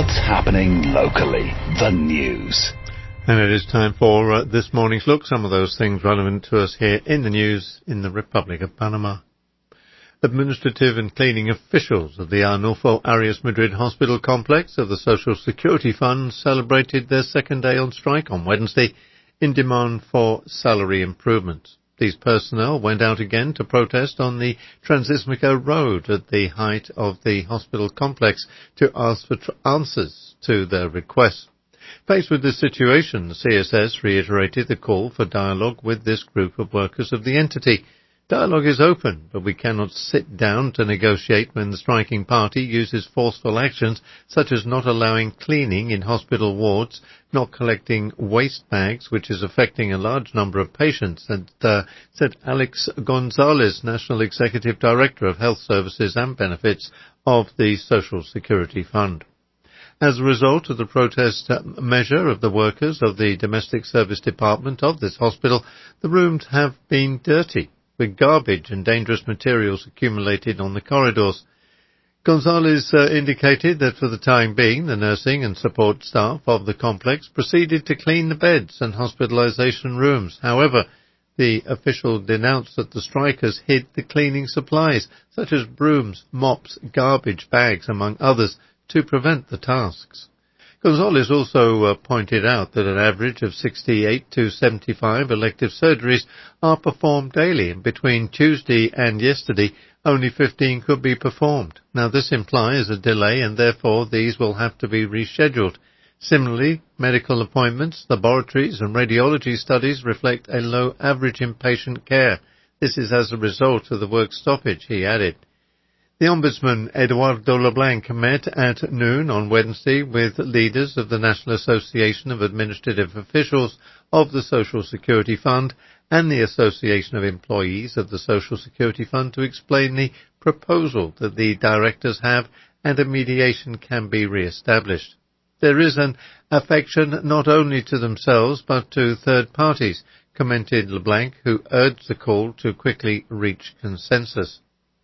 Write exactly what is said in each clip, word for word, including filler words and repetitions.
What's happening locally? The news. And it is time for uh, this morning's look. Some of those things relevant to us here in the news in the Republic of Panama. Administrative and cleaning officials of the Arnulfo Arias Madrid Hospital complex of the Social Security Fund celebrated their second day on strike on Wednesday in demand for salary improvements. These personnel went out again to protest on the Transismico Road at the height of the hospital complex to ask for tr- answers to their requests. Faced with this situation, the C S S reiterated the call for dialogue with this group of workers of the entity. Dialogue is open, but we cannot sit down to negotiate when the striking party uses forceful actions such as not allowing cleaning in hospital wards, not collecting waste bags, which is affecting a large number of patients, and, uh, said Alex Gonzalez, National Executive Director of Health Services and Benefits of the Social Security Fund. As a result of the protest measure of the workers of the Domestic Service Department of this hospital, the rooms have been dirty, with garbage and dangerous materials accumulated on the corridors. Gonzalez uh, indicated that for the time being, the nursing and support staff of the complex proceeded to clean the beds and hospitalization rooms. However, the official denounced that the strikers hid the cleaning supplies, such as brooms, mops, garbage bags, among others, to prevent the tasks. Gonzalez also uh, pointed out that an average of sixty-eight to seventy-five elective surgeries are performed daily, and between Tuesday and yesterday only fifteen could be performed. Now this implies a delay, and therefore these will have to be rescheduled. Similarly, medical appointments, laboratories and radiology studies reflect a low average in patient care. This is as a result of the work stoppage, he added. The Ombudsman, Eduardo LeBlanc, met at noon on Wednesday with leaders of the National Association of Administrative Officials of the Social Security Fund and the Association of Employees of the Social Security Fund to explain the proposal that the directors have and a mediation can be re-established. There is an affection not only to themselves but to third parties, commented LeBlanc, who urged the call to quickly reach consensus.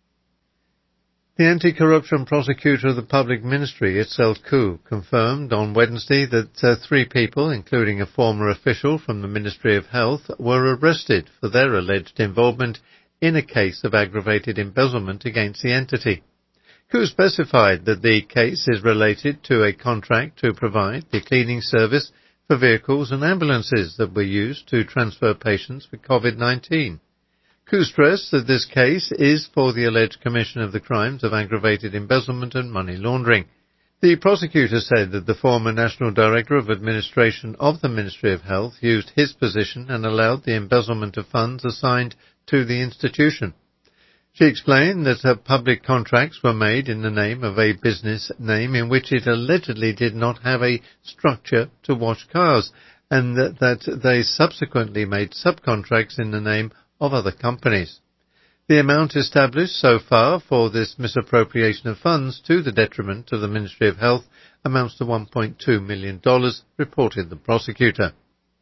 The anti-corruption prosecutor of the public ministry, Itzel Koo, confirmed on Wednesday that uh, three people, including a former official from the Ministry of Health, were arrested for their alleged involvement in a case of aggravated embezzlement against the entity. Koo specified that the case is related to a contract to provide the cleaning service for vehicles and ambulances that were used to transfer patients with COVID nineteen. Koo stressed that this case is for the alleged commission of the crimes of aggravated embezzlement and money laundering. The prosecutor said that the former National Director of Administration of the Ministry of Health used his position and allowed the embezzlement of funds assigned to the institution. She explained that her public contracts were made in the name of a business name in which it allegedly did not have a structure to wash cars, and that, that they subsequently made subcontracts in the name of other companies. The amount established so far for this misappropriation of funds to the detriment of the Ministry of Health amounts to one point two million dollars, reported the prosecutor.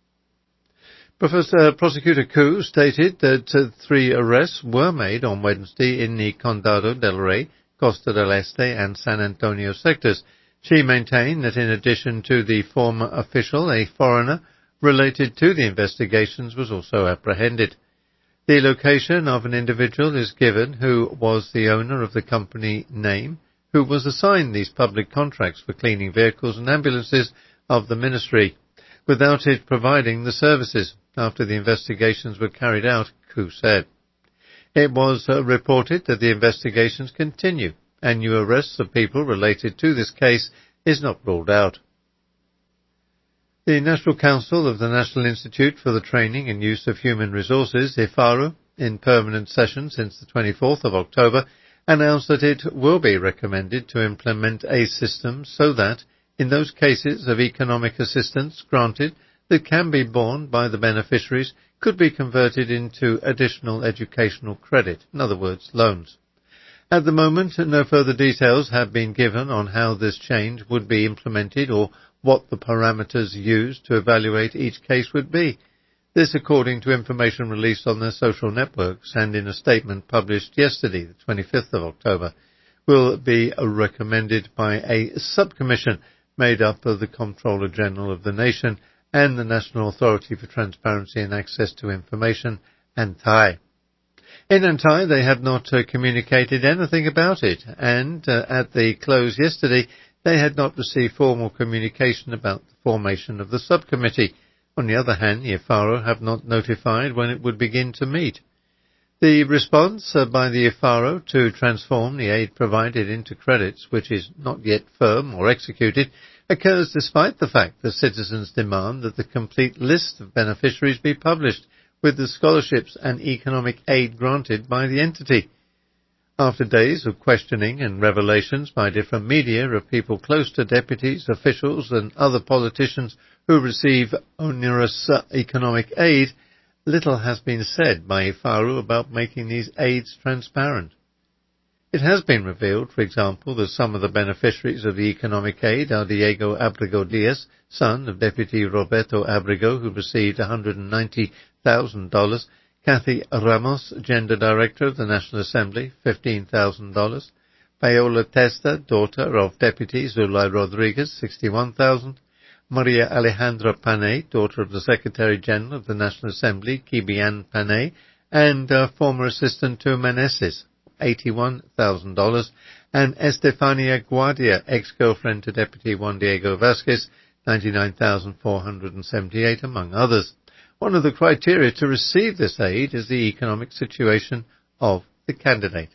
Professor Prosecutor Koo stated that uh, three arrests were made on Wednesday in the Condado del Rey, Costa del Este and San Antonio sectors. She maintained that in addition to the former official, a foreigner related to the investigations was also apprehended. The location of an individual is given who was the owner of the company name, who was assigned these public contracts for cleaning vehicles and ambulances of the ministry, without it providing the services. After the investigations were carried out, Koo said. It was uh, reported that the investigations continue, and new arrests of people related to this case is not ruled out. The National Council of the National Institute for the Training and Use of Human Resources, I F A R U, in permanent session since the twenty-fourth of October, announced that it will be recommended to implement a system so that, in those cases of economic assistance granted that can be borne by the beneficiaries, could be converted into additional educational credit, in other words, loans. At the moment, no further details have been given on how this change would be implemented or what the parameters used to evaluate each case would be. This according to information released on their social networks and in a statement published yesterday, the twenty-fifth of October, will be recommended by a subcommission made up of the Comptroller General of the nation and the National Authority for Transparency and Access to Information, Antai. In Antai, they have not uh, communicated anything about it, and uh, at the close yesterday, they had not received formal communication about the formation of the subcommittee. On the other hand, the IFARO have not notified when it would begin to meet. The response uh, by the IFARO to transform the aid provided into credits, which is not yet firm or executed, occurs despite the fact that citizens demand that the complete list of beneficiaries be published, with the scholarships and economic aid granted by the entity. After days of questioning and revelations by different media of people close to deputies, officials and other politicians who receive onerous uh, economic aid, little has been said by IFARO about making these aids transparent. It has been revealed, for example, that some of the beneficiaries of the economic aid are Diego Abrego Diaz, son of Deputy Roberto Abrego, who received one hundred ninety thousand dollars, Kathy Ramos, Gender Director of the National Assembly, fifteen thousand dollars, Paola Testa, daughter of Deputy Zulay Rodriguez, sixty-one thousand dollars, Maria Alejandra Panay, daughter of the Secretary General of the National Assembly, Kibian Panay, and uh, former assistant to Meneses, eighty-one thousand dollars, and Estefania Guardia, ex-girlfriend to Deputy Juan Diego Vasquez, ninety-nine thousand four hundred seventy-eight, among others. One of the criteria to receive this aid is the economic situation of the candidate.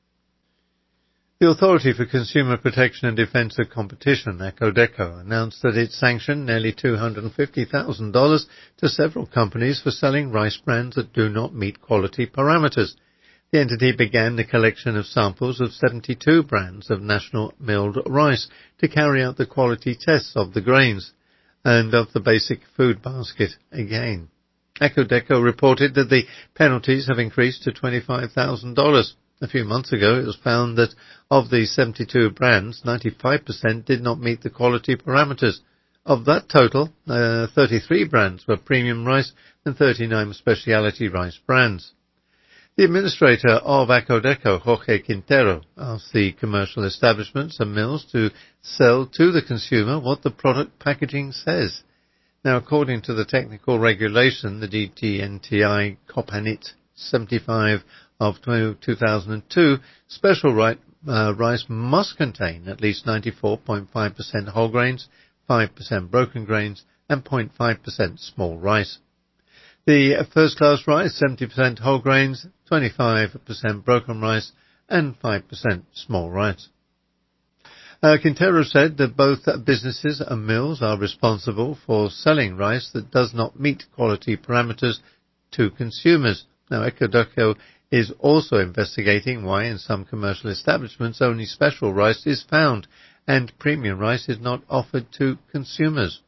The Authority for Consumer Protection and Defence of Competition, ACODECO, announced that it sanctioned nearly two hundred fifty thousand dollars to several companies for selling rice brands that do not meet quality parameters. The entity began the collection of samples of seventy-two brands of national milled rice to carry out the quality tests of the grains and of the basic food basket again. ACODECO reported that the penalties have increased to twenty-five thousand dollars. A few months ago, it was found that of the seventy-two brands, ninety-five percent did not meet the quality parameters. Of that total, uh, thirty-three brands were premium rice and thirty-nine specialty rice brands. The administrator of ACODECO, Jorge Quintero, asked the commercial establishments and mills to sell to the consumer what the product packaging says. Now, according to the technical regulation, the D T N T I COPANIT seventy-five of two thousand two, special right, uh, rice must contain at least ninety-four point five percent whole grains, five percent broken grains, and zero point five percent small rice. The first-class rice, seventy percent whole grains, twenty-five percent broken rice, and five percent small rice. Uh, Quintero said that both businesses and mills are responsible for selling rice that does not meet quality parameters to consumers. Now, ACODECO is also investigating why in some commercial establishments only special rice is found and premium rice is not offered to consumers.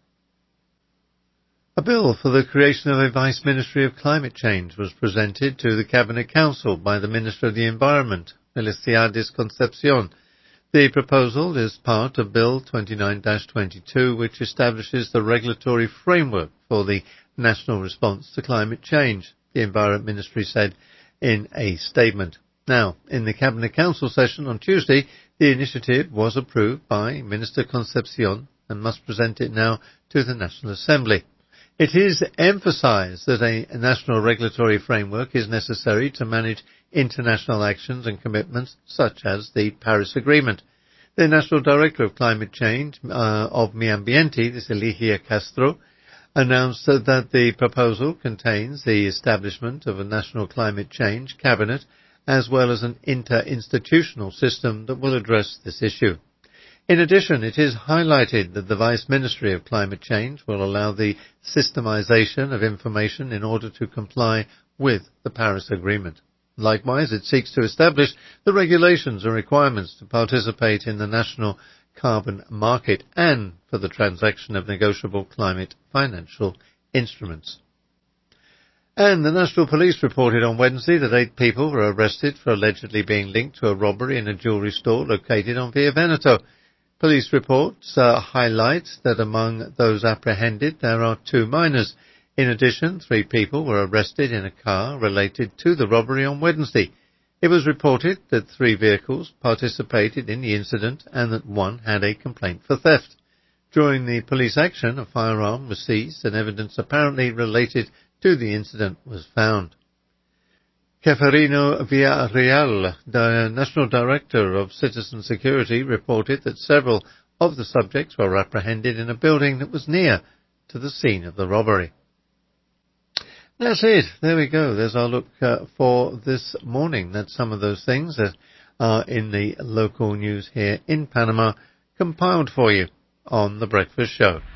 A bill for the creation of a Vice Ministry of Climate Change was presented to the Cabinet Council by the Minister of the Environment, Feliciadis Concepcion. The proposal is part of Bill twenty-nine dash twenty-two, which establishes the regulatory framework for the national response to climate change, the Environment Ministry said in a statement. Now, in the Cabinet Council session on Tuesday, the initiative was approved by Minister Concepcion and must present it now to the National Assembly. It is emphasized that a national regulatory framework is necessary to manage international actions and commitments such as the Paris Agreement. The National Director of Climate Change uh, of Mi Ambiente, this Eligia Castro, announced uh, that the proposal contains the establishment of a National Climate Change Cabinet as well as an inter-institutional system that will address this issue. In addition, it is highlighted that the Vice Ministry of Climate Change will allow the systemization of information in order to comply with the Paris Agreement. Likewise, it seeks to establish the regulations and requirements to participate in the national carbon market and for the transaction of negotiable climate financial instruments. And the National Police reported on Wednesday that eight people were arrested for allegedly being linked to a robbery in a jewellery store located on Via Veneto. Police reports uh, highlight that among those apprehended there are two minors. In addition, three people were arrested in a car related to the robbery on Wednesday. It was reported that three vehicles participated in the incident and that one had a complaint for theft. During the police action, a firearm was seized and evidence apparently related to the incident was found. Ceferino Villarreal, the National Director of Citizen Security, reported that several of the subjects were apprehended in a building that was near to the scene of the robbery. That's it. There we go. There's our look uh, for this morning. That's some of those things that are in the local news here in Panama, compiled for you on The Breakfast Show.